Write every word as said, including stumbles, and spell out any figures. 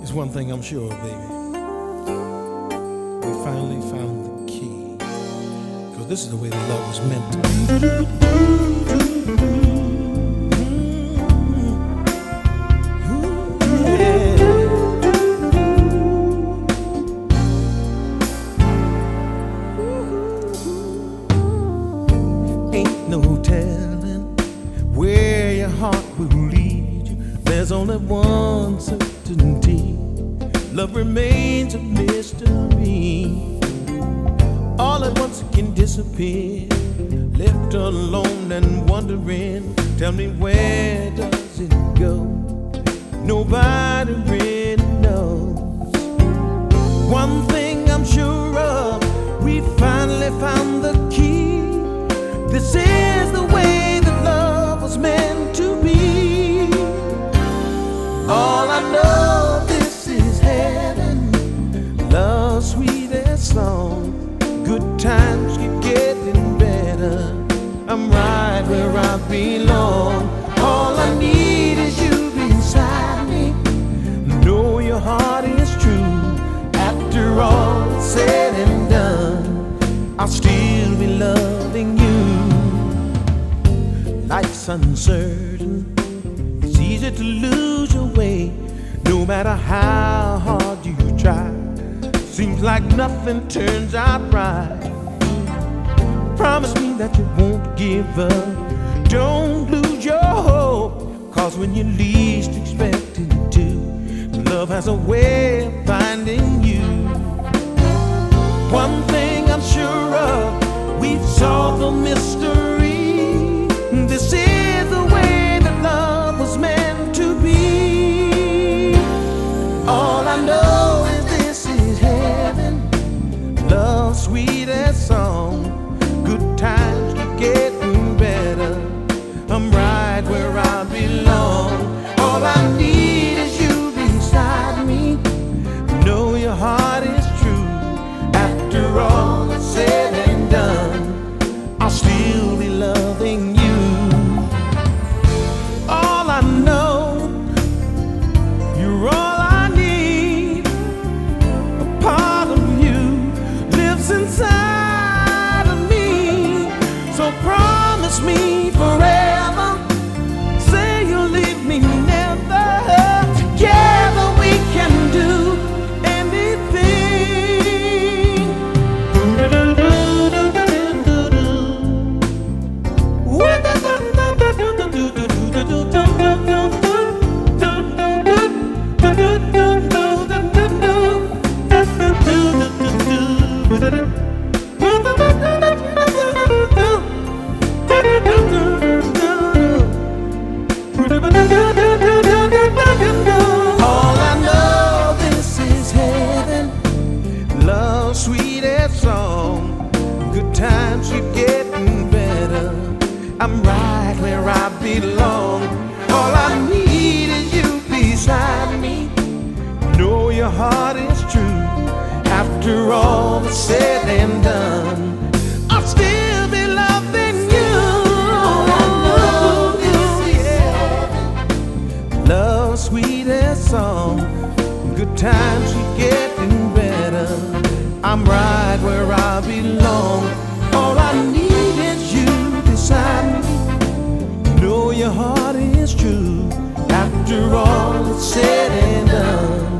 It's one thing I'm sure of, baby. We finally found the key. Cause this is the way the love was meant to be. No telling where your heart will lead you. There's only one certainty. Love remains a mystery. All at once it can disappear. Left alone and wondering. Tell me, where does it go? Nobody really knows. One thing I'm sure of, we finally found the key. This is the way that love was meant to be. All I know, this is heaven. Love's sweetest song. Good times keep getting better. I'm right where I belong. All I need is you beside me. Know your heart is true. After all is said and done, I'll still be loving you. Life's uncertain. It's easy to lose your way. No matter how hard you try, seems like nothing turns out right. Promise me that you won't give up. Don't lose your hope. Cause when you least expect it to, love has a way of finding you. One thing I'm sure of, we've solved the mystery. This is the way that love was meant to be. All I know is this is heaven. Love's sweetest song. Good times keep getting better. I'm right where I belong. All I need is you beside me. Know your heart is true. After all is said and done, I'll still be loving you. All I know, you're all I need. A part of you lives inside of me. So promise me forever. Say you'll leave me never. Together we can do anything. All I know, this is heaven. Love's sweetest song. Good times keep getting better. I'm right where I belong. All I need is you beside me. Know your heart is true. After all is said and done, I'll still be loving you. All I know is heaven. Love's sweetest song. Good times keep getting better. I'm right where I belong. All I need is you beside me. Know your heart is true. After all is said and done,